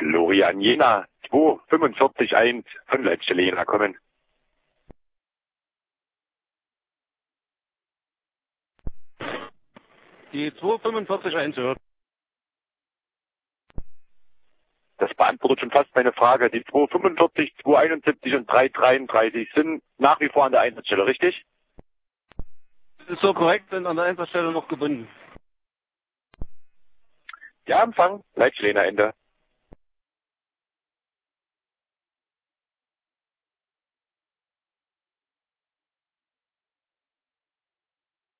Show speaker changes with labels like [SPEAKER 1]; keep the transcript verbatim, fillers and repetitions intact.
[SPEAKER 1] Florian Jena, zwei fünfundvierzig eins von Leitstelle Jena kommen.
[SPEAKER 2] Die zwei fünfundvierzig eins hört.
[SPEAKER 1] Das beantwortet schon fast meine Frage. Die zwei fünfundvierzig, zwei einundsiebzig und drei dreiunddreißig sind nach wie vor an der Einsatzstelle, richtig?
[SPEAKER 2] Das ist so korrekt, sind an der Einsatzstelle noch gebunden.
[SPEAKER 1] Ja, Empfang, Leitstelle Jena, Ende.